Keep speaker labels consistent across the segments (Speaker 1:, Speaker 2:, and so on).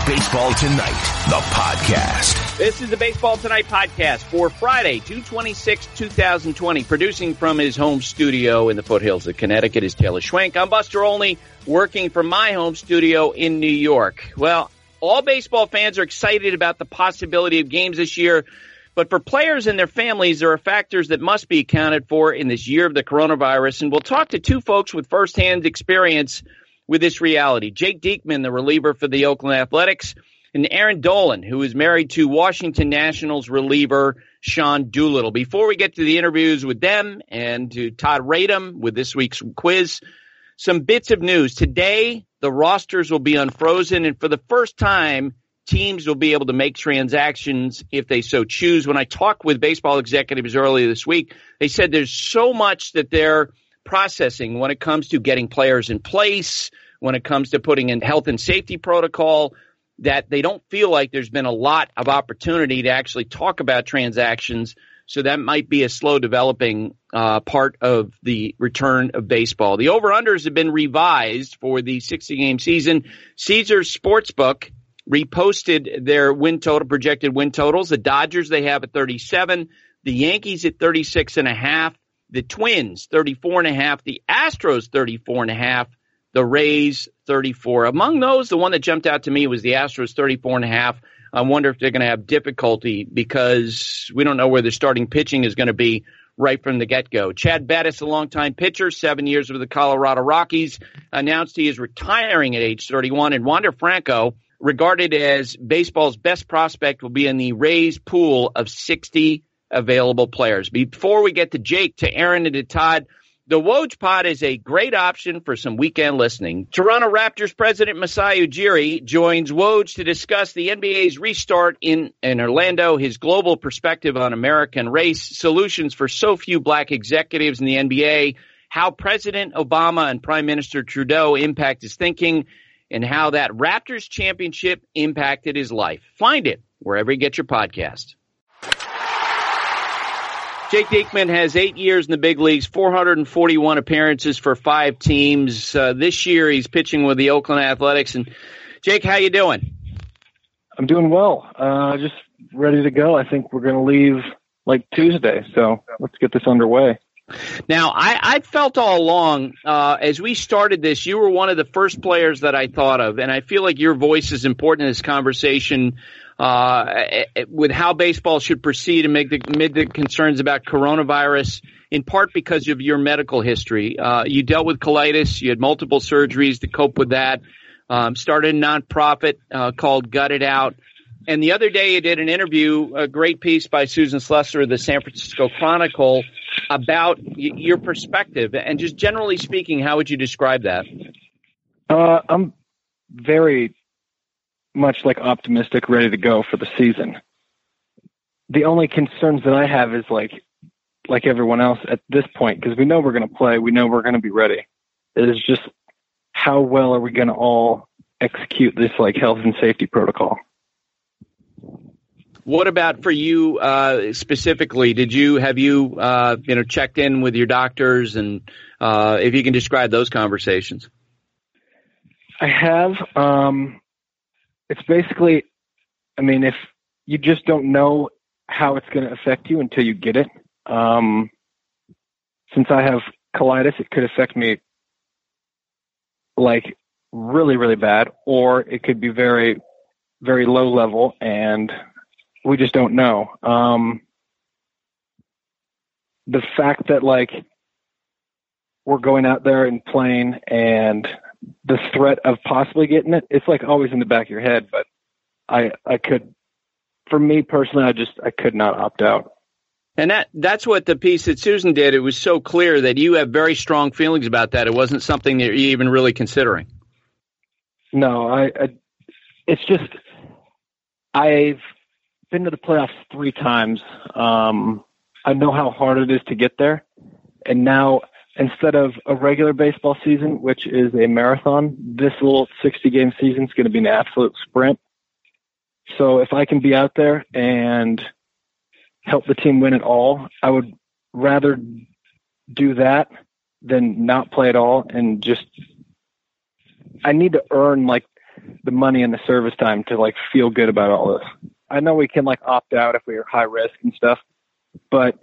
Speaker 1: Baseball Tonight, the podcast.
Speaker 2: This is the Baseball Tonight podcast for Friday, June 26, 2020. Producing from his home studio in the foothills of Connecticut is Taylor Schwenk. I'm Buster Olney, working from my home studio in New York. Well, all baseball fans are excited about the possibility of games this year, but for players and their families, there are factors that must be accounted for in this year of the coronavirus. And we'll talk to two folks with firsthand experience with this reality. Jake Diekman, the reliever for the Oakland Athletics, and Aaron Dolan, who is married to Washington Nationals reliever Sean Doolittle. Before we get to the interviews with them and to Todd Radom with this week's quiz, some bits of news. Today, the rosters will be unfrozen, and for the first time, teams will be able to make transactions if they so choose. When I talked with baseball executives earlier this week, they said there's so much that they're processing when it comes to getting players in place, when it comes to putting in health and safety protocol, that they don't feel like there's been a lot of opportunity to actually talk about transactions. So that might be a slow developing part of the return of baseball. The over-unders have been revised for the 60-game season. Caesars Sportsbook reposted their projected win totals. The Dodgers, they have at 37. The Yankees at 36.5. The Twins, 34.5. The Astros, 34.5. The Rays, 34. Among those, the one that jumped out to me was the Astros, 34.5. I wonder if they're going to have difficulty because we don't know where the starting pitching is going to be right from the get-go. Chad Bettis, a longtime pitcher, 7 years with the Colorado Rockies, announced he is retiring at age 31. And Wander Franco, regarded as baseball's best prospect, will be in the Rays pool of 60 available players. Before we get to Jake, to Aaron, and to Todd, the Woj Pod is a great option for some weekend listening. Toronto Raptors president Masai Ujiri joins Woj to discuss the NBA's restart in Orlando, his global perspective on American race, solutions for so few black executives in the NBA, how President Obama and Prime Minister Trudeau impact his thinking, and how that Raptors championship impacted his life. Find it wherever you get your podcast. Jake Diekman has 8 years in the big leagues, 441 appearances for 5 teams. This year he's pitching with the Oakland Athletics. And Jake, how you doing?
Speaker 3: I'm doing well. Just ready to go. I think we're going to leave like Tuesday, so let's get this underway.
Speaker 2: Now, I felt all along, as we started this, you were one of the first players that I thought of, and I feel like your voice is important in this conversation with how baseball should proceed amid the concerns about coronavirus, in part because of your medical history. You dealt with colitis. You had multiple surgeries to cope with that. Started a nonprofit called Gut It Out. And the other day you did an interview, a great piece by Susan Slusser of the San Francisco Chronicle, about your perspective. And just generally speaking, how would you describe that?
Speaker 3: I'm very much optimistic, ready to go for the season. The only concerns that I have is like everyone else at this point, because we know we're going to play, we know we're going to be ready. It is just how well are we going to all execute this health and safety protocol?
Speaker 2: What about for you specifically? Have you checked in with your doctors, and if you can describe those conversations?
Speaker 3: I have. It's basically, if you just don't know how it's going to affect you until you get it. Since I have colitis, it could affect me really, really bad, or it could be very, very low level, and we just don't know. The fact that we're going out there and playing, and the threat of possibly getting it, it's always in the back of your head, but I could, for me personally, I could not opt out.
Speaker 2: And that's what the piece that Susan did. It was so clear that you have very strong feelings about that. It wasn't something that you're even really considering.
Speaker 3: No, it's just, I've been to the playoffs 3 times. I know how hard it is to get there. And now, instead of a regular baseball season, which is a marathon, this little 60-game season is going to be an absolute sprint. So if I can be out there and help the team win it all, I would rather do that than not play at all. And just, I need to earn the money and the service time to like feel good about all this. I know we can like opt out if we are high risk and stuff, but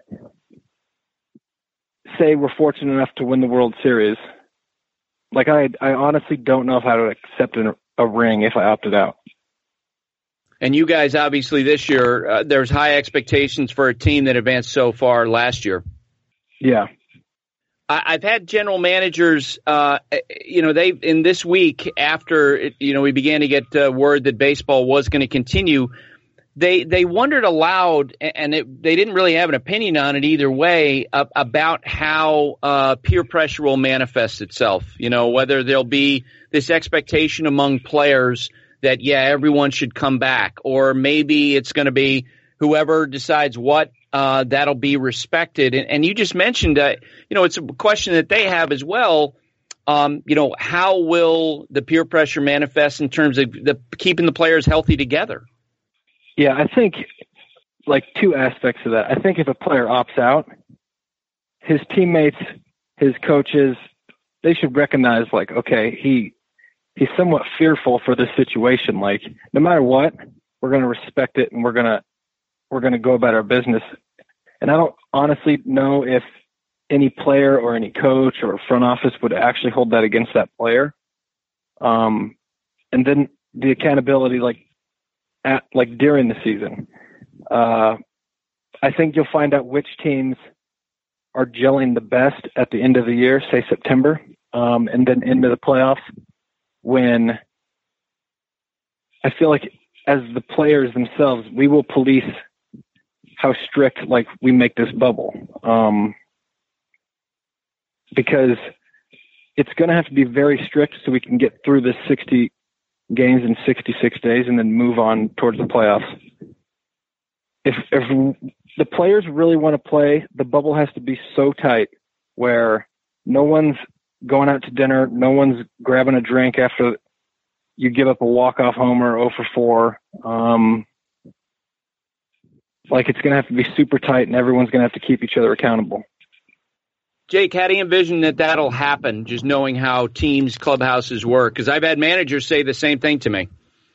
Speaker 3: say we're fortunate enough to win the World Series. Like I honestly don't know how to accept a ring if I opted out.
Speaker 2: And you guys, obviously, this year, there's high expectations for a team that advanced so far last year.
Speaker 3: Yeah.
Speaker 2: I've had general managers, they in this week after, we began to get word that baseball was going to continue, they wondered aloud, and they didn't really have an opinion on it either way, about how peer pressure will manifest itself. Whether there'll be this expectation among players that, everyone should come back, or maybe it's going to be whoever decides what, that'll be respected. And you just mentioned, it's a question that they have as well. How will the peer pressure manifest in terms of keeping the players healthy together?
Speaker 3: Yeah, I think like two aspects of that. I think if a player opts out, his teammates, his coaches, they should recognize like, okay, he's somewhat fearful for this situation. Like no matter what, we're going to respect it and we're going to go about our business. And I don't honestly know if any player or any coach or front office would actually hold that against that player. And then the accountability, during the season, I think you'll find out which teams are gelling the best at the end of the year, say September, and then into the playoffs, when I feel like as the players themselves, we will police how strict we make this bubble, because it's going to have to be very strict so we can get through this 60 games in 66 days and then move on towards the playoffs. If the players really want to play, the bubble has to be so tight where no one's going out to dinner, no one's grabbing a drink after you give up a walk-off homer 0 for 4. It's going to have to be super tight, and everyone's going to have to keep each other accountable.
Speaker 2: Jake, how do you envision that'll happen, just knowing how teams, clubhouses work? Because I've had managers say the same thing to me.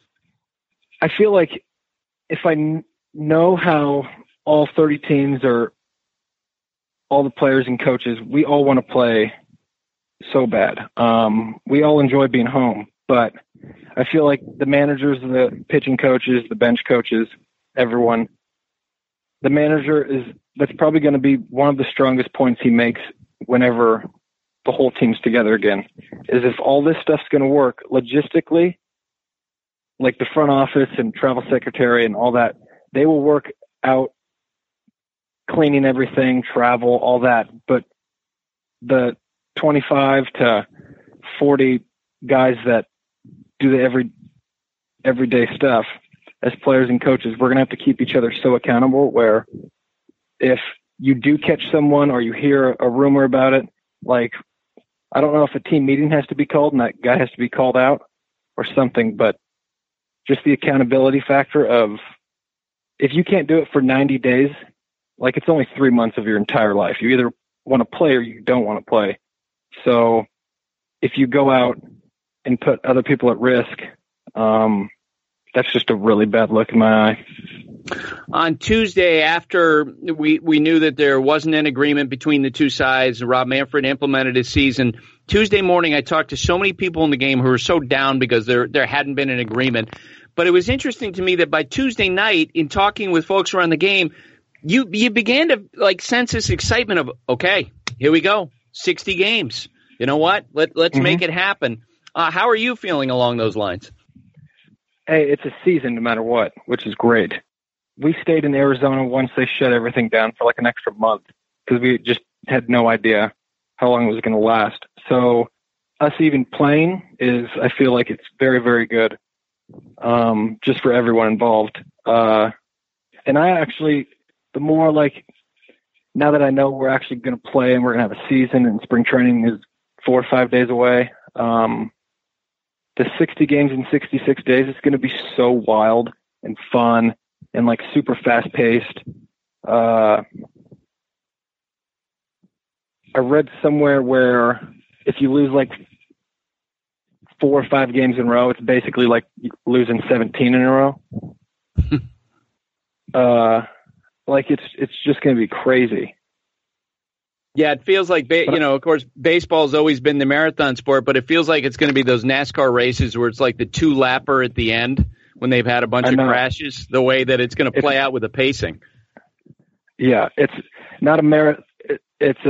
Speaker 3: I feel like if I know how all 30 teams or all the players and coaches, we all want to play so bad. We all enjoy being home, but I feel like the managers, the pitching coaches, the bench coaches, everyone, the manager that's probably going to be one of the strongest points he makes whenever the whole team's together again, is if all this stuff's going to work logistically, like the front office and travel secretary and all that, they will work out cleaning everything, travel, all that. But the 25 to 40 guys that do the everyday stuff, as players and coaches, we're going to have to keep each other so accountable where if you do catch someone or you hear a rumor about it, I don't know if a team meeting has to be called and that guy has to be called out or something, but just the accountability factor of if you can't do it for 90 days, it's only 3 months of your entire life. You either want to play or you don't want to play. So if you go out and put other people at risk, that's just a really bad look in my eye.
Speaker 2: On Tuesday, after we knew that there wasn't an agreement between the two sides, Rob Manfred implemented his season. Tuesday morning, I talked to so many people in the game who were so down because there hadn't been an agreement. But it was interesting to me that by Tuesday night, in talking with folks around the game, you began to sense this excitement of, okay, here we go, 60 games. You know what? Let's make it happen. How are you feeling along those lines?
Speaker 3: Hey, it's a season no matter what, which is great. We stayed in Arizona once they shut everything down for an extra month because we just had no idea how long it was going to last. So us even playing I feel like it's very, very good, just for everyone involved. And I actually, the more now that I know we're actually going to play and we're going to have a season and spring training is 4 or 5 days away, the 60 games in 66 days is going to be so wild and fun and super fast paced. I read somewhere where if you lose 4 or 5 games in a row, it's basically like losing 17 in a row. Like it's just going to be crazy.
Speaker 2: Yeah, it feels like, of course, baseball's always been the marathon sport, but it feels like it's going to be those NASCAR races where it's like the 2-lapper at the end when they've had a bunch of crashes, the way that it's going to play out with the pacing.
Speaker 3: Yeah, it's not a marathon. It's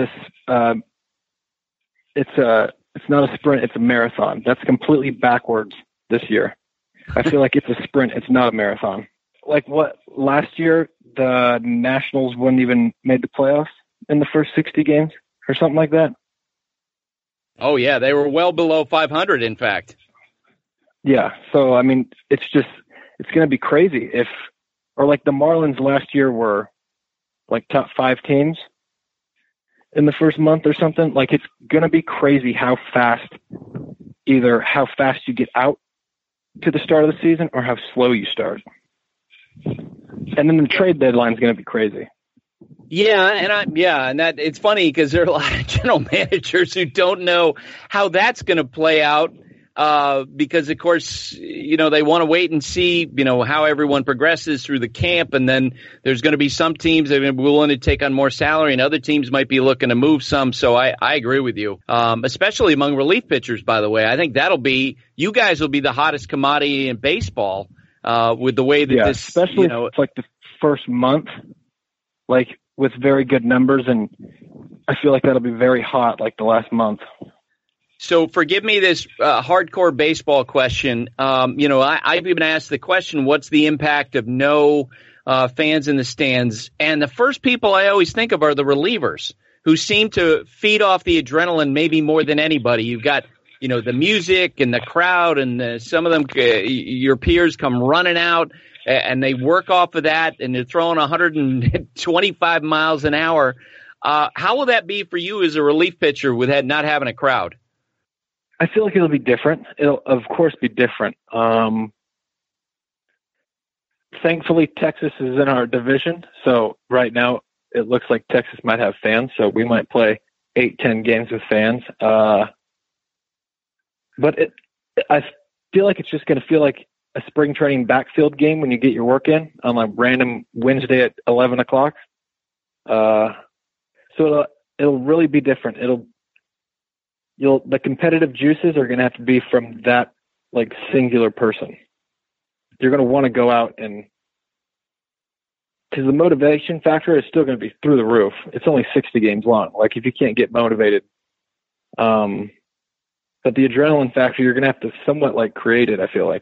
Speaker 3: not a sprint. It's a marathon. That's completely backwards this year. I feel like it's a sprint. It's not a marathon. Like last year, the Nationals wouldn't even made the playoffs in the first 60 games or something like that.
Speaker 2: Oh yeah, they were well below 500, in fact.
Speaker 3: Yeah, so I mean, it's going to be crazy or like the Marlins last year were like top 5 teams in the first month or something. Like it's going to be crazy how fast you get out to the start of the season or how slow you start. And then the trade deadline is going to be crazy.
Speaker 2: Yeah, and that it's funny because there are a lot of general managers who don't know how that's going to play out because, of course, they want to wait and see, how everyone progresses through the camp, and then there's going to be some teams that are willing to take on more salary, and other teams might be looking to move some. So I agree with you, especially among relief pitchers. By the way, I think you guys will be the hottest commodity in baseball with the way that this,
Speaker 3: especially it's like the first month, like with very good numbers, and I feel like that'll be very hot, like the last month.
Speaker 2: So forgive me this hardcore baseball question. I've even asked the question, what's the impact of no fans in the stands? And the first people I always think of are the relievers, who seem to feed off the adrenaline maybe more than anybody. You've got, the music and the crowd, and some of them, your peers come running out, and they work off of that, and they're throwing 125 miles an hour. How will that be for you as a relief pitcher with not having a crowd?
Speaker 3: I feel like it'll be different. It'll, of course, be different. Thankfully, Texas is in our division, so right now it looks like Texas might have fans, so we might play 8-10 games with fans. But I feel like it's just going to feel like a spring training backfield game when you get your work in on a random Wednesday at 11 o'clock. So it'll really be different. The competitive juices are going to have to be from that like singular person. You're going to want to go out because the motivation factor is still going to be through the roof. It's only 60 games long. Like if you can't get motivated, but the adrenaline factor, you're going to have to somewhat like create it, I feel like.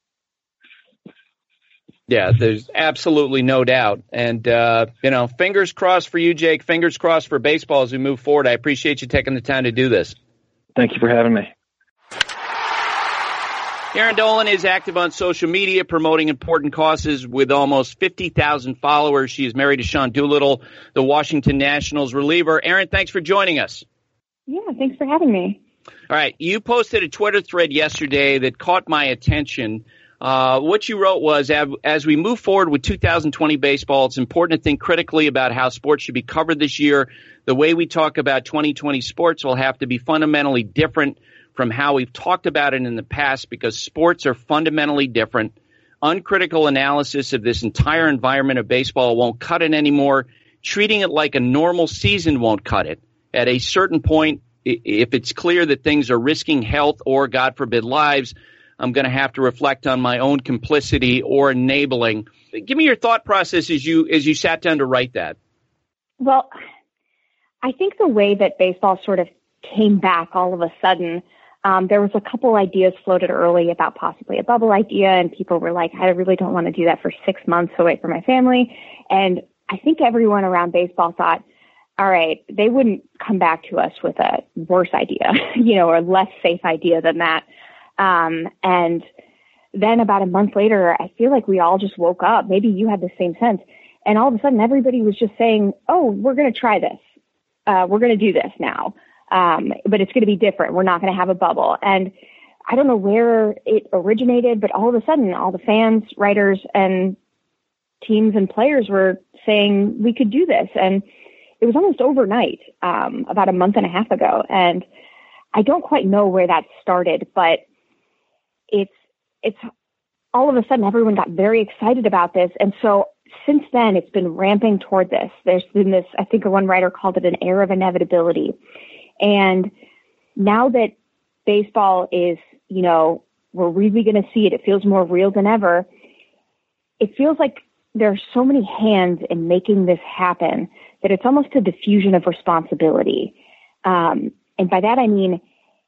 Speaker 2: Yeah, there's absolutely no doubt. And, fingers crossed for you, Jake. Fingers crossed for baseball as we move forward. I appreciate you taking the time to do this.
Speaker 3: Thank you for having me.
Speaker 2: Erin Dolan is active on social media, promoting important causes with almost 50,000 followers. She is married to Sean Doolittle, the Washington Nationals reliever. Erin, thanks for joining us.
Speaker 4: Yeah, thanks for having me.
Speaker 2: All right. You posted a Twitter thread yesterday that caught my attention. What you wrote was, as we move forward with 2020 baseball, it's important to think critically about how sports should be covered this year. The way we talk about 2020 sports will have to be fundamentally different from how we've talked about it in the past, because sports are fundamentally different. Uncritical analysis of this entire environment of baseball won't cut it anymore. Treating it like a normal season won't cut it. At a certain point, if it's clear that things are risking health or, God forbid, lives, I'm going to have to reflect on my own complicity or enabling. Give me your thought process as you sat down to write that.
Speaker 4: Well, I think the way that baseball sort of came back all of a sudden, there was a couple ideas floated early about possibly a bubble idea, and people were like, I really don't want to do that for 6 months away from my family. And I think everyone around baseball thought, all right, they wouldn't come back to us with a worse idea, or less safe idea than that. And then about a month later, I feel like we all just woke up. Maybe you had the same sense. And all of a sudden, everybody was just saying, oh, we're going to try this. We're going to do this now. But it's going to be different. We're not going to have a bubble. And I don't know where it originated, but all of a sudden, all the fans, writers, and teams and players were saying we could do this. And it was almost overnight, about a month and a half ago. And I don't quite know where that started, but it's all of a sudden everyone got very excited about this. And so since then, it's been ramping toward this. There's been this, I think one writer called it an air of inevitability. And now that baseball is, we're really going to see it, it feels more real than ever. It feels like there are so many hands in making this happen that it's almost a diffusion of responsibility. And by that, I mean,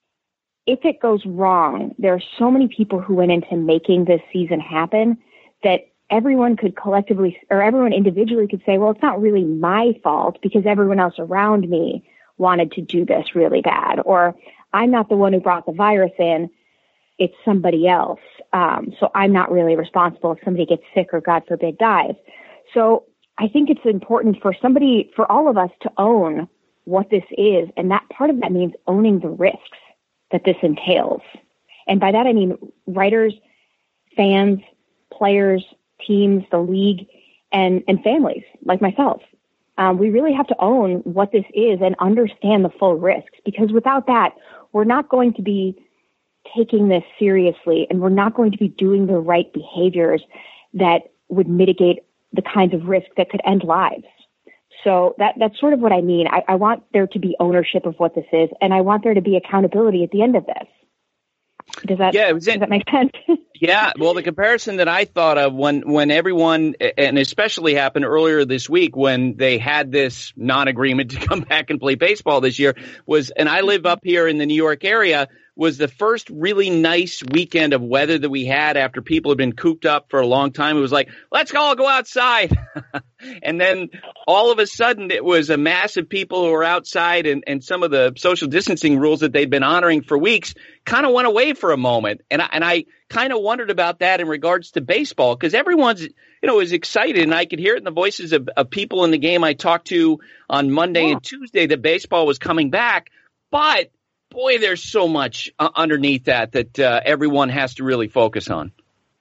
Speaker 4: if it goes wrong, there are so many people who went into making this season happen that everyone could collectively, or everyone individually could say, well, it's not really my fault because everyone else around me wanted to do this really bad, or I'm not the one who brought the virus in, it's somebody else. So I'm not really responsible if somebody gets sick or, God forbid, dies. So I think it's important for all of us to own what this is. And that part of that means owning the risks that this entails. And by that, I mean writers, fans, players, teams, the league, and families like myself. We really have to own what this is and understand the full risks, because without that, we're not going to be taking this seriously, and we're not going to be doing the right behaviors that would mitigate the kinds of risk that could end lives. So that's sort of what I mean. I want there to be ownership of what this is, and I want there to be accountability at the end of this. Does that make sense?
Speaker 2: Yeah. Well, the comparison that I thought of when everyone, and especially happened earlier this week when they had this non-agreement to come back and play baseball this year was, and I live up here in the New York area, was the first really nice weekend of weather that we had after people had been cooped up for a long time. It was like, let's all go outside. And then all of a sudden it was a mass of people who were outside, and some of the social distancing rules that they'd been honoring for weeks kind of went away for a moment. And I kind of wondered about that in regards to baseball, because everyone's, is excited, and I could hear it in the voices of people in the game I talked to on Monday and Tuesday that baseball was coming back. But boy, there's so much underneath that everyone has to really focus on.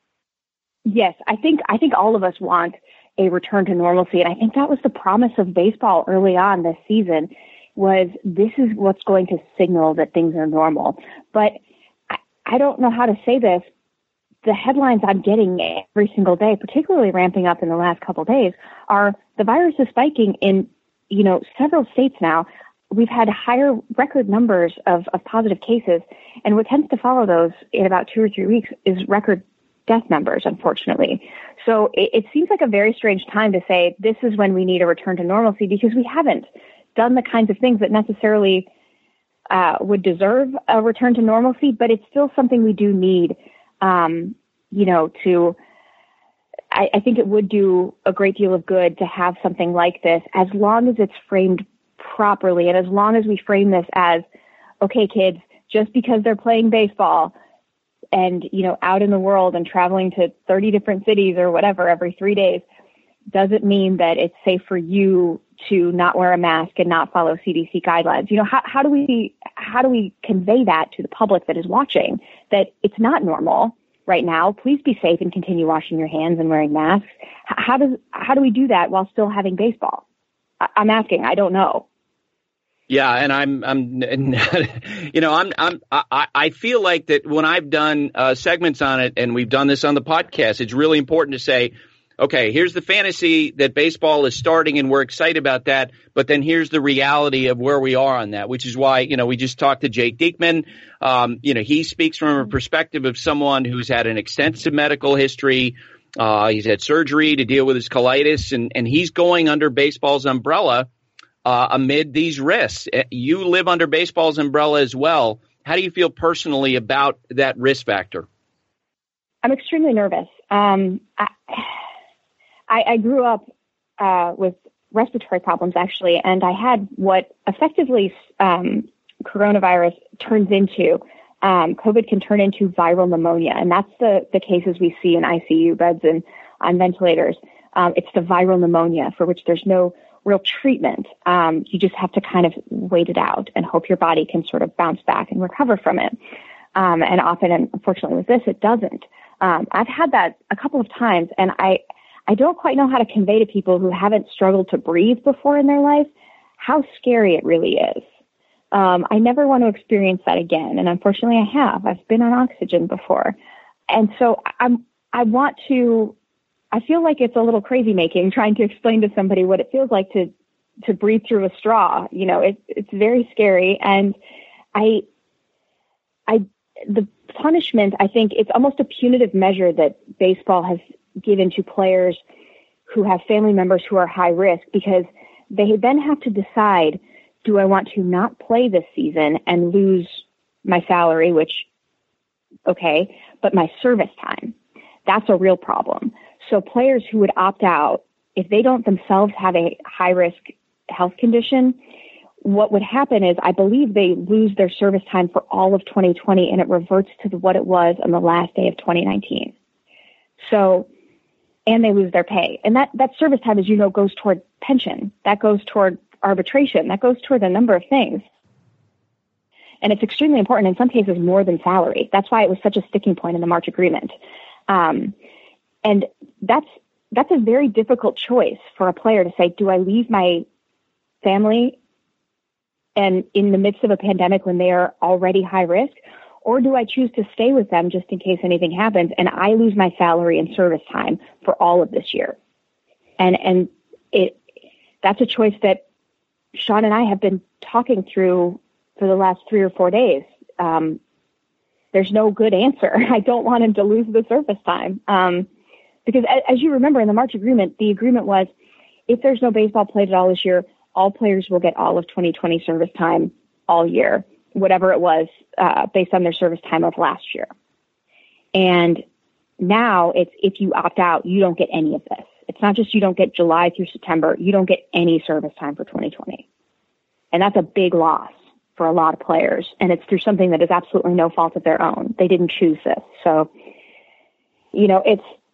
Speaker 4: Yes, I think all of us want a return to normalcy, and I think that was the promise of baseball early on this season, was this is what's going to signal that things are normal. But I don't know how to say this. The headlines I'm getting every single day, particularly ramping up in the last couple of days, are the virus is spiking in, several states now. We've had higher record numbers of positive cases, and what tends to follow those in about 2 or 3 weeks is record death numbers, unfortunately. So it seems like a very strange time to say this is when we need a return to normalcy, because we haven't done the kinds of things that necessarily would deserve a return to normalcy, but it's still something we do need, I think it would do a great deal of good to have something like this, as long as it's framed properly, and as long as we frame this as, okay, kids, just because they're playing baseball and, out in the world and traveling to 30 different cities or whatever every 3 days, doesn't mean that it's safe for you to not wear a mask and not follow CDC guidelines. How do we convey that to the public that is watching, that it's not normal right now? Please be safe and continue washing your hands and wearing masks. How do we do that while still having baseball? I'm asking. I don't know.
Speaker 2: Yeah, and I feel like that when I've done segments on it, and we've done this on the podcast, it's really important to say, okay, here's the fantasy that baseball is starting, and we're excited about that. But then here's the reality of where we are on that, which is why, we just talked to Jake Diekman. He speaks from a perspective of someone who's had an extensive medical history. He's had surgery to deal with his colitis, and he's going under baseball's umbrella amid these risks. You live under baseball's umbrella as well. How do you feel personally about that risk factor?
Speaker 4: I'm extremely nervous. I grew up with respiratory problems, actually, and I had what effectively coronavirus turns into. COVID can turn into viral pneumonia, and that's the cases we see in ICU beds and on ventilators. It's the viral pneumonia for which there's no real treatment. You just have to kind of wait it out and hope your body can sort of bounce back and recover from it. And often, and unfortunately with this, it doesn't. I've had that a couple of times, and I don't quite know how to convey to people who haven't struggled to breathe before in their life how scary it really is. I never want to experience that again, and unfortunately I have. I've been on oxygen before. And so I feel like it's a little crazy making, trying to explain to somebody what it feels like to breathe through a straw. You know, it's very scary. And the punishment, I think it's almost a punitive measure that baseball has given to players who have family members who are high risk, because they then have to decide, do I want to not play this season and lose my salary, which, okay, but my service time? That's a real problem. So players who would opt out, if they don't themselves have a high risk health condition, what would happen is, I believe they lose their service time for all of 2020, and it reverts to what it was on the last day of 2019. So, and they lose their pay. And that service time, as you know, goes toward pension. That goes toward arbitration. That goes toward a number of things. And it's extremely important, in some cases more than salary. That's why it was such a sticking point in the March agreement. And that's a very difficult choice for a player to say, do I leave my family and in the midst of a pandemic when they are already high risk, or do I choose to stay with them just in case anything happens and I lose my salary and service time for all of this year? And that's a choice that Sean and I have been talking through for the last 3 or 4 days. There's no good answer. I don't want him to lose the service time. Because as you remember in the March agreement, the agreement was, if there's no baseball played at all this year, all players will get all of 2020 service time all year, whatever it was, based on their service time of last year. And now it's, if you opt out, you don't get any of this. It's not just you don't get July through September, you don't get any service time for 2020. And that's a big loss for a lot of players. And it's through something that is absolutely no fault of their own. They didn't choose this. So, you know,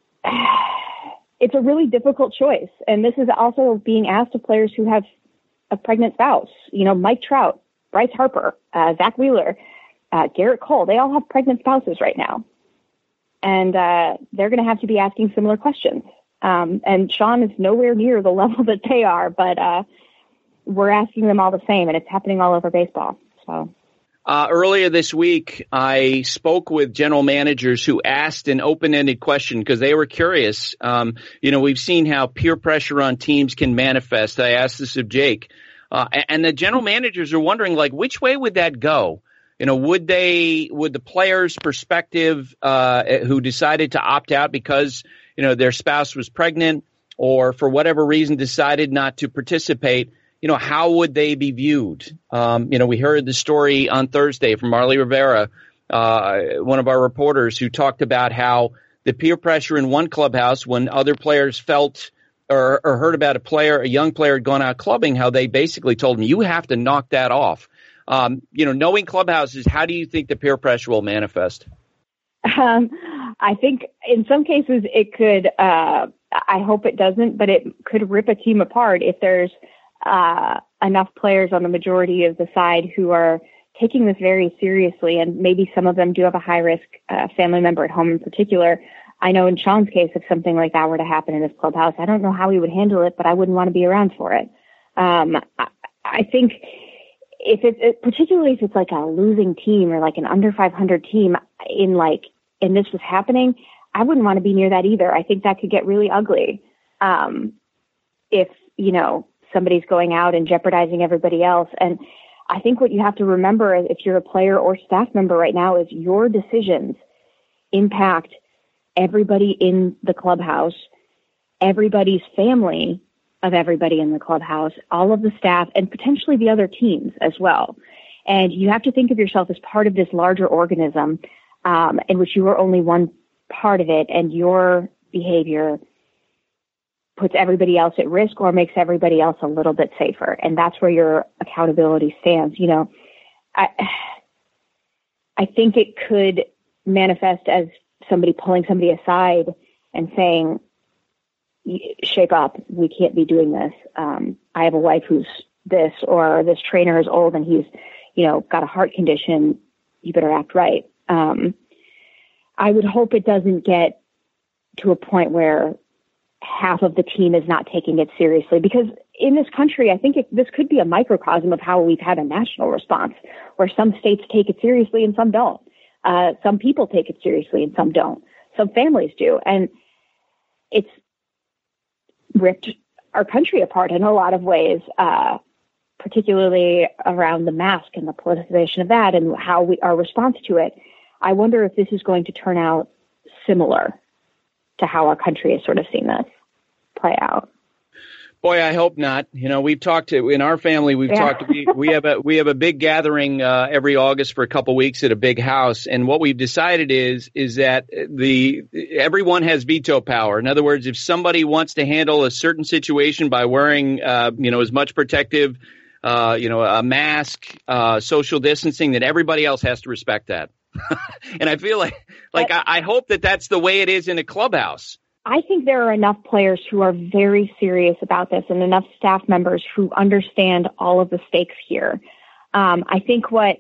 Speaker 4: it's a really difficult choice. And this is also being asked of players who have a pregnant spouse. You know, Mike Trout, Bryce Harper, Zach Wheeler, Garrett Cole, they all have pregnant spouses right now. And they're going to have to be asking similar questions. And Sean is nowhere near the level that they are, but we're asking them all the same, and it's happening all over baseball. So.
Speaker 2: Earlier this week, I spoke with general managers who asked an open-ended question because they were curious. You know, we've seen how peer pressure on teams can manifest. I asked this of Jake. And the general managers are wondering, like, which way would that go? You know, would the players' perspective who decided to opt out because, you know, their spouse was pregnant or for whatever reason decided not to participate, you know, how would they be viewed? You know, we heard the story on Thursday from Marly Rivera, one of our reporters, who talked about how the peer pressure in one clubhouse when other players felt or heard about a young player had gone out clubbing, how they basically told him, you have to knock that off. You know, knowing clubhouses, how do you think the peer pressure will manifest?
Speaker 4: I think in some cases it could, I hope it doesn't, but it could rip a team apart if there's enough players on the majority of the side who are taking this very seriously, and maybe some of them do have a high risk family member at home in particular. I know in Sean's case, if something like that were to happen in his clubhouse, I don't know how he would handle it, but I wouldn't want to be around for it. I think particularly if it's like a losing team or like an under 500 team and this was happening, I wouldn't want to be near that either. I think that could get really ugly. If, you know, somebody's going out and jeopardizing everybody else. And I think what you have to remember if you're a player or staff member right now is your decisions impact everybody in the clubhouse, everybody's family of everybody in the clubhouse, all of the staff, and potentially the other teams as well. And you have to think of yourself as part of this larger organism in which you are only one part of it, and your behavior puts everybody else at risk or makes everybody else a little bit safer. And that's where your accountability stands. You know, I think it could manifest as somebody pulling somebody aside and saying, shape up, we can't be doing this. I have a wife who's this, or this trainer is old and he's, you know, got a heart condition. You better act right. I would hope it doesn't get to a point where half of the team is not taking it seriously, because in this country, I think this could be a microcosm of how we've had a national response, where some states take it seriously and some don't. Some people take it seriously and some don't. some families do. And it's ripped our country apart in a lot of ways, particularly around the mask and the politicization of that and how our response to it. I wonder if this is going to turn out similar to how our country has sort of seen this play out.
Speaker 2: Boy, I hope not. We've talked in our family. We have a big gathering every August for a couple weeks at a big house, and what we've decided is that everyone has veto power. In other words, if somebody wants to handle a certain situation by wearing as much protective, a mask, social distancing, then everybody else has to respect that. And I feel like I hope that that's the way it is in a clubhouse.
Speaker 4: I think there are enough players who are very serious about this and enough staff members who understand all of the stakes here. I think I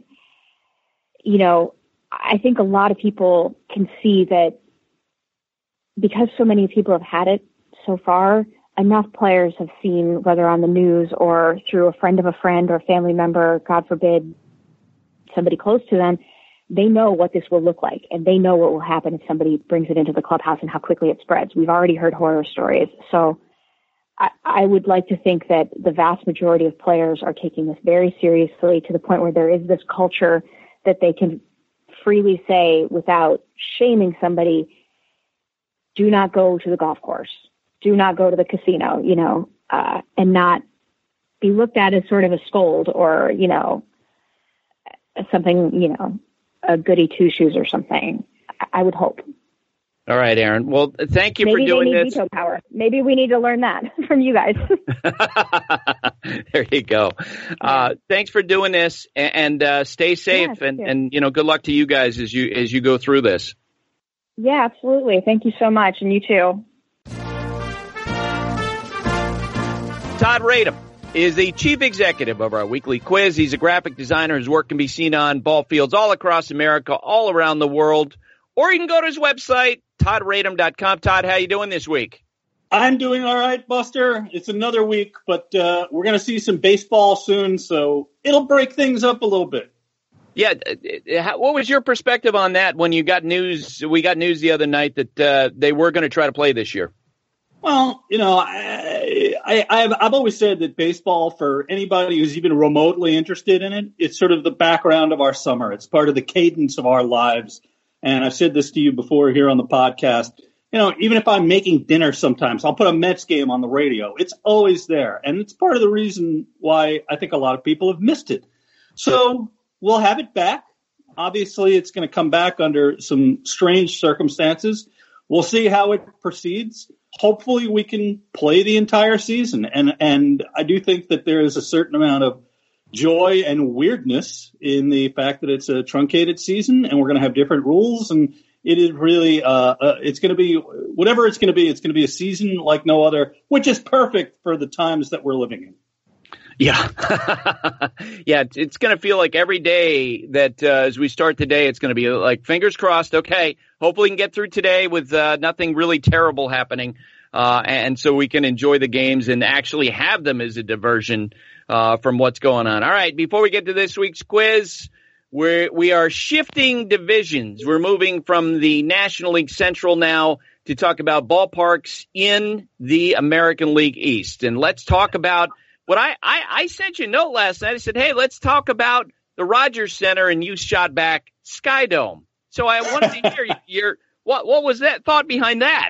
Speaker 4: think a lot of people can see that because so many people have had it so far, enough players have seen, whether on the news or through a friend of a friend or a family member, God forbid, somebody close to them, they know what this will look like, and they know what will happen if somebody brings it into the clubhouse and how quickly it spreads. We've already heard horror stories. So I would like to think that the vast majority of players are taking this very seriously to the point where there is this culture that they can freely say without shaming somebody, do not go to the golf course, do not go to the casino, and not be looked at as sort of a scold or, something, a goody two shoes or something. I would hope.
Speaker 2: All right, Erin. Well, thank you for doing this. Veto power.
Speaker 4: Maybe we need to learn that from you guys.
Speaker 2: There you go. Thanks for doing this, and stay safe, and good luck to you guys as you go through this.
Speaker 4: Yeah, absolutely. Thank you so much, and you too.
Speaker 2: Todd Radom is the chief executive of our weekly quiz. He's a graphic designer. His work can be seen on ball fields all across America, all around the world. Or you can go to his website, toddradom.com. Todd, how you doing this week?
Speaker 5: I'm doing all right, Buster. It's another week, but we're going to see some baseball soon, so it'll break things up a little bit.
Speaker 2: Yeah. What was your perspective on that when you got news? We got news the other night that they were going to try to play this year.
Speaker 5: Well, I've always said that baseball, for anybody who's even remotely interested in it, it's sort of the background of our summer. It's part of the cadence of our lives. And I've said this to you before here on the podcast. Even if I'm making dinner sometimes, I'll put a Mets game on the radio. It's always there. And it's part of the reason why I think a lot of people have missed it. So we'll have it back. Obviously, it's going to come back under some strange circumstances. We'll see how it proceeds. Hopefully we can play the entire season. And I do think that there is a certain amount of joy and weirdness in the fact that it's a truncated season and we're going to have different rules. And it is really, it's going to be, whatever it's going to be a season like no other, which is perfect for the times that we're living in.
Speaker 2: Yeah. Yeah. It's going to feel like every day that as we start the day, it's going to be like fingers crossed. Okay. Hopefully we can get through today with nothing really terrible happening. And so we can enjoy the games and actually have them as a diversion from what's going on. All right. Before we get to this week's quiz, we are shifting divisions. We're moving from the National League Central now to talk about ballparks in the American League East. And let's talk about what I sent you a note last night. I said, hey, let's talk about the Rogers Center, and you shot back Sky Dome. So I wanted to hear your what was that thought behind that?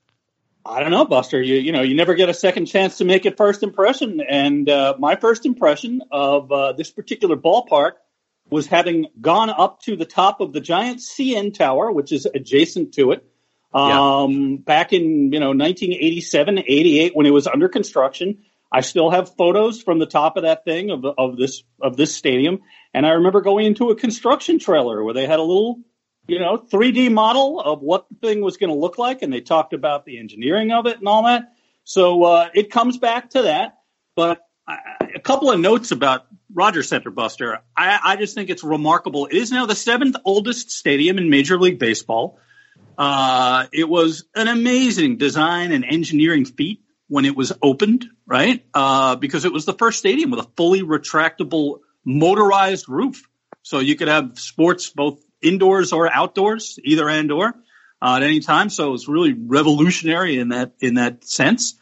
Speaker 5: I don't know, Buster. You never get a second chance to make a first impression. And my first impression of this particular ballpark was having gone up to the top of the giant CN Tower, which is adjacent to it, back in 1987, 88 when it was under construction. I still have photos from the top of that thing of this stadium, and I remember going into a construction trailer where they had a little 3D model of what the thing was going to look like, and they talked about the engineering of it and all that. So it comes back to that. But a couple of notes about Rogers Center, Buster. I just think it's remarkable. It is now the 7th oldest stadium in Major League Baseball. It was an amazing design and engineering feat when it was opened, right? Because it was the first stadium with a fully retractable motorized roof. So you could have sports both indoors or outdoors, either and or. at any time. So it was really revolutionary in that sense.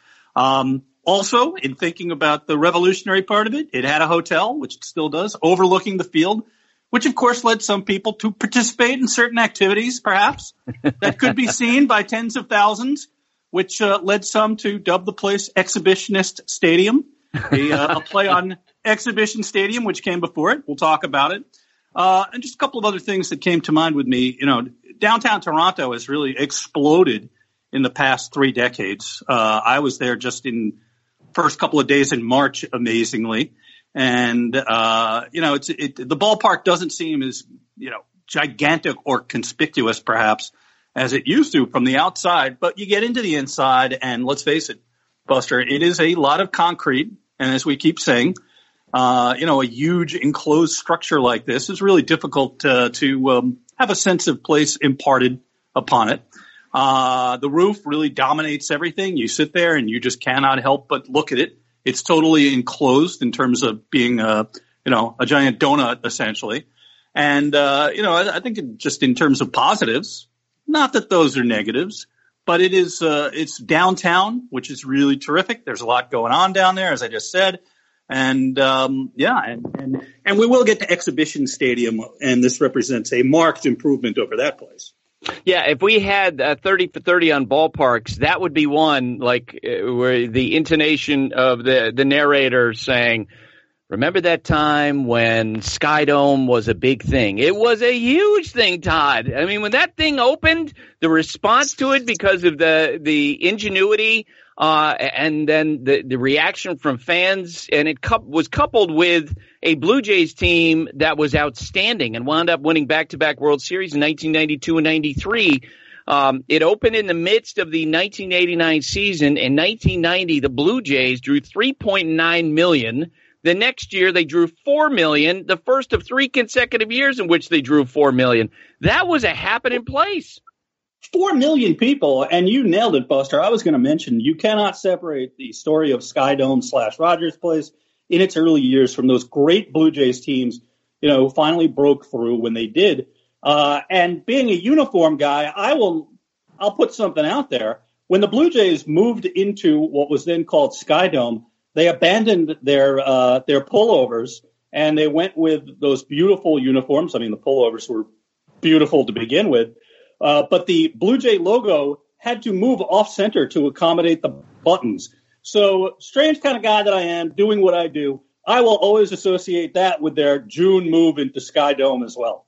Speaker 5: Also, in thinking about the revolutionary part of it, it had a hotel, which it still does, overlooking the field, which of course led some people to participate in certain activities, perhaps, that could be seen by tens of thousands, which led some to dub the place Exhibitionist Stadium, a play on Exhibition Stadium, which came before it. We'll talk about it. And just a couple of other things that came to mind with me. Downtown Toronto has really exploded in the past 3 decades. I was there just in first couple of days in March, amazingly. And, the ballpark doesn't seem as, gigantic or conspicuous perhaps as it used to from the outside, but you get into the inside and let's face it, Buster, it is a lot of concrete. And as we keep saying, a huge enclosed structure like this is really difficult to have a sense of place imparted upon it. The roof really dominates everything. You sit there and you just cannot help but look at it. It's totally enclosed in terms of being a giant donut, essentially. And, I think just in terms of positives, not that those are negatives, but it's downtown, which is really terrific. There's a lot going on down there, as I just said. And, and we will get to Exhibition Stadium, and this represents a marked improvement over that place.
Speaker 2: Yeah, if we had 30 for 30 on ballparks, that would be one, where the intonation of the narrator saying, remember that time when Sky Dome was a big thing? It was a huge thing, Todd. I mean, when that thing opened, the response to it because of the ingenuity and then the reaction from fans, and it was coupled with a Blue Jays team that was outstanding and wound up winning back-to-back World Series in 1992 and 93. It opened in the midst of the 1989 season. In 1990, the Blue Jays drew 3.9 million. The next year, they drew 4 million, the first of 3 consecutive years in which they drew 4 million. That was a happening place.
Speaker 5: 4 million people, and you nailed it, Buster. I was going to mention, you cannot separate the story of Sky Dome / Rogers Place in its early years from those great Blue Jays teams, who finally broke through when they did. And being a uniform guy, I'll put something out there. When the Blue Jays moved into what was then called Sky Dome, they abandoned their pullovers and they went with those beautiful uniforms. I mean, the pullovers were beautiful to begin with. But the Blue Jay logo had to move off center to accommodate the buttons. So strange kind of guy that I am, doing what I do, I will always associate that with their June move into Sky Dome as well.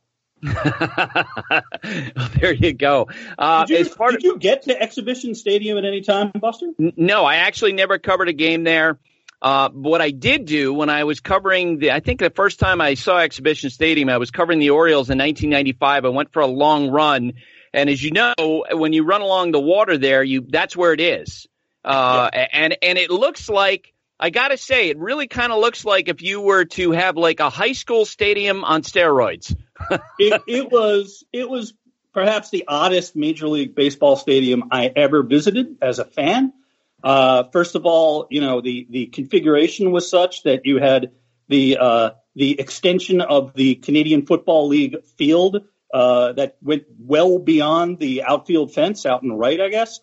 Speaker 2: There you go.
Speaker 5: Did you get to Exhibition Stadium at any time, Buster?
Speaker 2: No, I actually never covered a game there. What I did do when I was covering I think the first time I saw Exhibition Stadium, I was covering the Orioles in 1995. I went for a long run. And as you know, when you run along the water there, that's where it is. And it looks like, I got to say, it really kind of looks like if you were to have like a high school stadium on steroids.
Speaker 5: It was perhaps the oddest Major League Baseball stadium I ever visited as a fan. First of all, the configuration was such that you had the extension of the Canadian Football League field that went well beyond the outfield fence out in the right, I guess.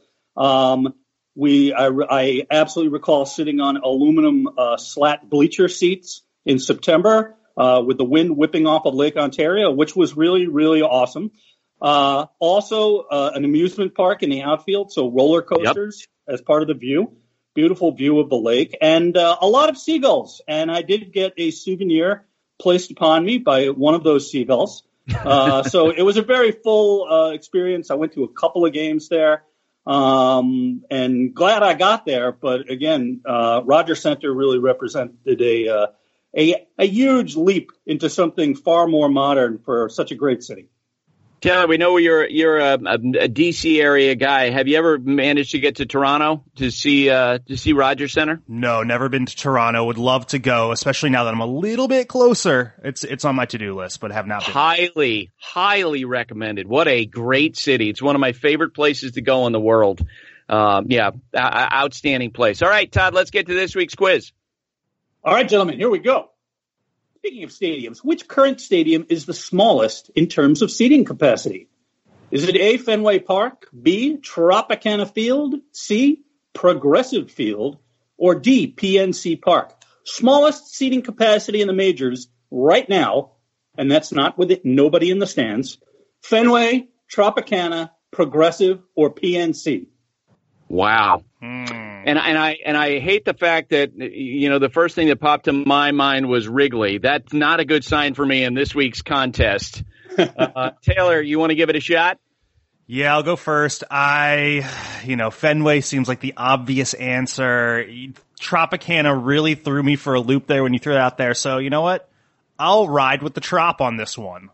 Speaker 5: I absolutely recall sitting on aluminum slat bleacher seats in September with the wind whipping off of Lake Ontario, which was really, really awesome. Also, an amusement park in the outfield, so roller coasters as part of the view. Beautiful view of the lake, and a lot of seagulls. And I did get a souvenir placed upon me by one of those seagulls. So it was a very full experience. I went to a couple of games there, and glad I got there. But again, Rogers Center really represented a huge leap into something far more modern for such a great city.
Speaker 2: Taylor, we know you're a DC area guy. Have you ever managed to get to Toronto to see Rogers Center?
Speaker 6: No, never been to Toronto. Would love to go, especially now that I'm a little bit closer. It's on my to-do list, but have not been.
Speaker 2: Highly recommended. What a great city. It's one of my favorite places to go in the world. Outstanding place. All right, Todd, let's get to this week's quiz.
Speaker 5: All right, gentlemen, here we go. Speaking of stadiums, which current stadium is the smallest in terms of seating capacity? Is it A, Fenway Park, B, Tropicana Field, C, Progressive Field, or D, PNC Park? Smallest seating capacity in the majors right now, and that's not with it, nobody in the stands. Fenway, Tropicana, Progressive, or PNC?
Speaker 2: Wow. And I hate the fact that, the first thing that popped to my mind was Wrigley. That's not a good sign for me in this week's contest. Taylor, you want to give it a shot?
Speaker 6: Yeah, I'll go first. Fenway seems like the obvious answer. Tropicana really threw me for a loop there when you threw it out there. So you know what? I'll ride with the Trop on this one.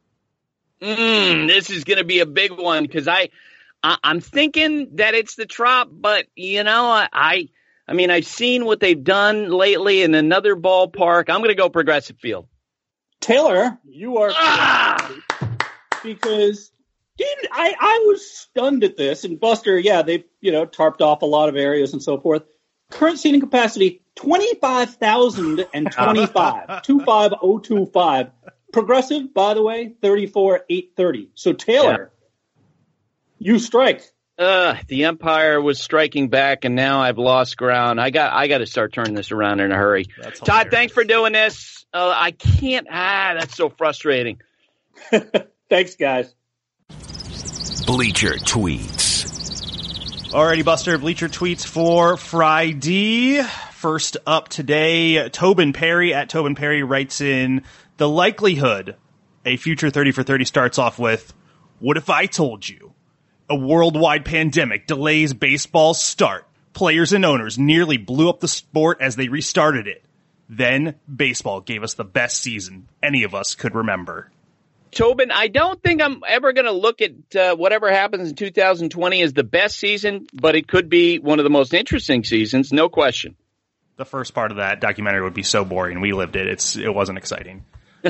Speaker 2: This is going to be a big one because I'm thinking that it's the Trop, but I've seen what they've done lately in another ballpark. I'm going to go Progressive Field.
Speaker 5: Taylor, you are because I was stunned at this. And Buster, yeah, they've tarped off a lot of areas and so forth. Current seating capacity 25,025, 25025. Progressive, by the way, 34,830. So Taylor. You strike.
Speaker 2: The Empire was striking back, and now I've lost ground. I got to start turning this around in a hurry. Todd, thanks for doing this. I can't. That's so frustrating.
Speaker 5: Thanks, guys.
Speaker 1: Bleacher Tweets.
Speaker 6: Alrighty, Buster. Bleacher Tweets for Friday. First up today, Tobin Perry at Tobin Perry writes in, the likelihood a future 30 for 30 starts off with, what if I told you? A worldwide pandemic delays baseball's start. Players and owners nearly blew up the sport as they restarted it. Then baseball gave us the best season any of us could remember.
Speaker 2: Tobin, I don't think I'm ever going to look at whatever happens in 2020 as the best season, but it could be one of the most interesting seasons, no question.
Speaker 6: The first part of that documentary would be so boring. We lived it. It wasn't exciting.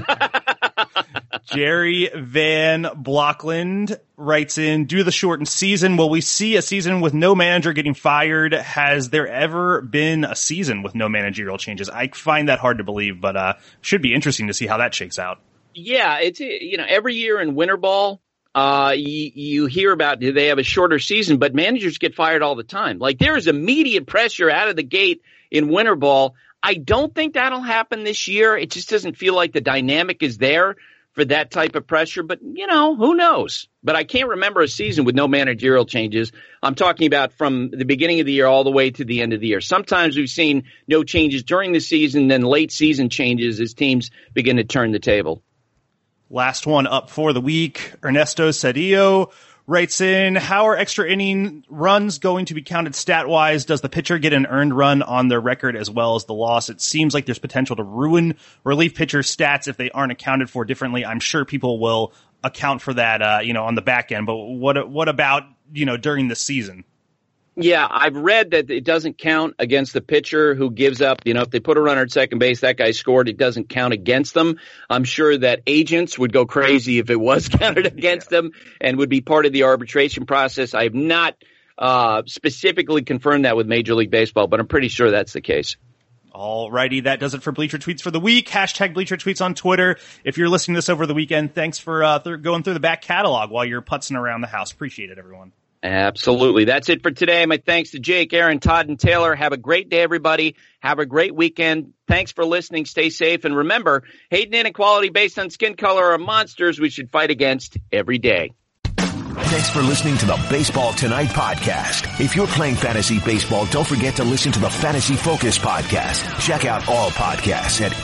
Speaker 6: Jerry Van Blockland writes in, due to the shortened season, will we see a season with no manager getting fired? Has there ever been a season with no managerial changes? I find that hard to believe, but should be interesting to see how that shakes out. Yeah,
Speaker 2: it's every year in winter ball, you hear about they have a shorter season, but managers get fired all the time. Like there is immediate pressure out of the gate in winter ball. I don't think that'll happen this year. It just doesn't feel like the dynamic is there for that type of pressure. But, who knows? But I can't remember a season with no managerial changes. I'm talking about from the beginning of the year all the way to the end of the year. Sometimes we've seen no changes during the season, then late season changes as teams begin to turn the table.
Speaker 6: Last one up for the week. Ernesto Cedillo writes in, how are extra inning runs going to be counted stat-wise? Does the pitcher get an earned run on their record as well as the loss? It seems like there's potential to ruin relief pitcher stats if they aren't accounted for differently. I'm sure people will account for that, on the back end. But what about, during the season?
Speaker 2: Yeah, I've read that it doesn't count against the pitcher who gives up. If they put a runner at second base, that guy scored, it doesn't count against them. I'm sure that agents would go crazy if it was counted against them and would be part of the arbitration process. I have not specifically confirmed that with Major League Baseball, but I'm pretty sure that's the case.
Speaker 6: Alrighty, that does it for Bleacher Tweets for the week. Hashtag Bleacher Tweets on Twitter. If you're listening to this over the weekend, thanks for going through the back catalog while you're putzing around the house. Appreciate it, everyone.
Speaker 2: Absolutely. That's it for today. My thanks to Jake, Aaron, Todd, and Taylor. Have a great day, everybody. Have a great weekend. Thanks for listening. Stay safe. And remember, hate and inequality based on skin color are monsters we should fight against every day.
Speaker 1: Thanks for listening to the Baseball Tonight podcast. If you're playing fantasy baseball, don't forget to listen to the Fantasy Focus podcast. Check out all podcasts at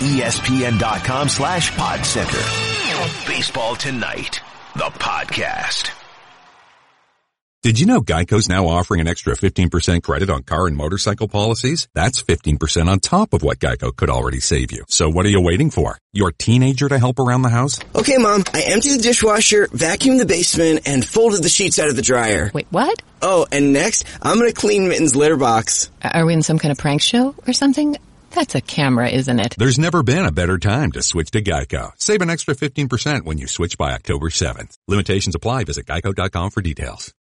Speaker 1: ESPN.com/PodCenter. Baseball Tonight, the podcast.
Speaker 7: Did you know Geico's now offering an extra 15% credit on car and motorcycle policies? That's 15% on top of what Geico could already save you. So what are you waiting for? Your teenager to help around the house?
Speaker 8: Okay, Mom, I emptied the dishwasher, vacuumed the basement, and folded the sheets out of the dryer.
Speaker 9: Wait, what?
Speaker 8: Oh, and next, I'm gonna clean Mitten's litter box.
Speaker 9: Are we in some kind of prank show or something? That's a camera, isn't it?
Speaker 7: There's never been a better time to switch to Geico. Save an extra 15% when you switch by October 7th. Limitations apply. Visit geico.com for details.